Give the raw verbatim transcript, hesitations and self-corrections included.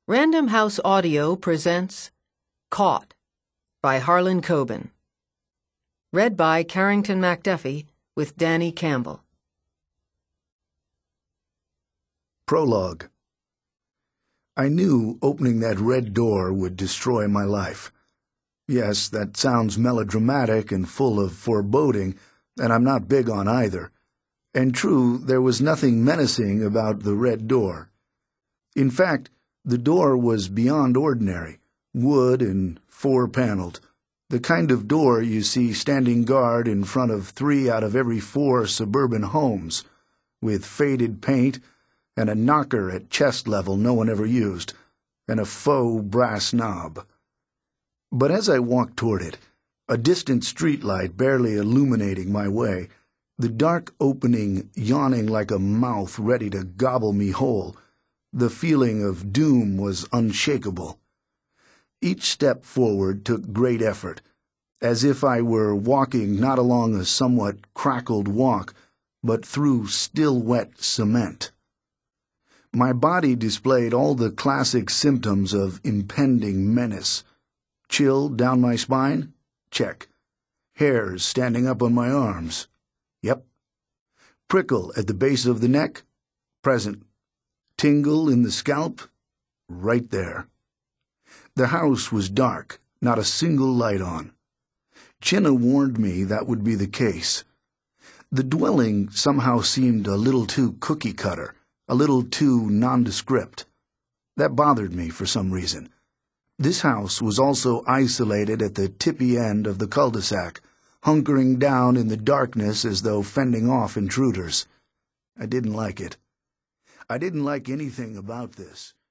Random House Audio presents Caught by Harlan Coben. Read by Carrington McDuffie with Danny Campbell. Prologue. I knew opening that red door would destroy my life. Yes, that sounds melodramatic and full of foreboding, and I'm not big on either. And true, there was nothing menacing about the red door. In fact, the door was beyond ordinary, wood and four-paneled, the kind of door you see standing guard in front of three out of every four suburban homes, with faded paint and a knocker at chest level no one ever used, and a faux brass knob. But as I walked toward it, a distant streetlight barely illuminating my way, the dark opening yawning like a mouth ready to gobble me whole, the feeling of doom was unshakable. Each step forward took great effort, as if I were walking not along a somewhat crackled walk, but through still wet cement. My body displayed all the classic symptoms of impending menace. Chill down my spine? Check. Hairs standing up on my arms? Yep. Prickle at the base of the neck? Present. Tingle in the scalp? Right there. The house was dark, not a single light on. Chinna warned me that would be the case. The dwelling somehow seemed a little too cookie-cutter, a little too nondescript. That bothered me for some reason. This house was also isolated at the tippy end of the cul-de-sac, hunkering down in the darkness as though fending off intruders. I didn't like it. I didn't like anything about this.